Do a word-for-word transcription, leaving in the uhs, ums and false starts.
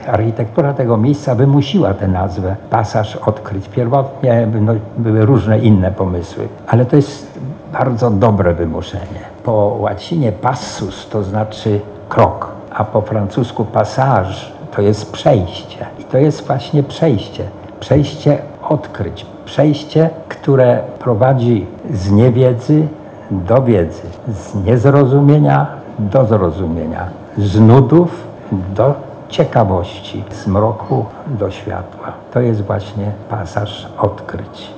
architektura tego miejsca wymusiła tę nazwę Pasaż Odkryć. Pierwotnie no, były różne inne pomysły, ale to jest bardzo dobre wymuszenie. Po łacinie passus to znaczy krok, a po francusku passage to jest przejście. I to jest właśnie przejście. Przejście odkryć. Przejście, które prowadzi z niewiedzy do wiedzy, z niezrozumienia do zrozumienia, z nudów do ciekawości, z mroku do światła. To jest właśnie pasaż odkryć.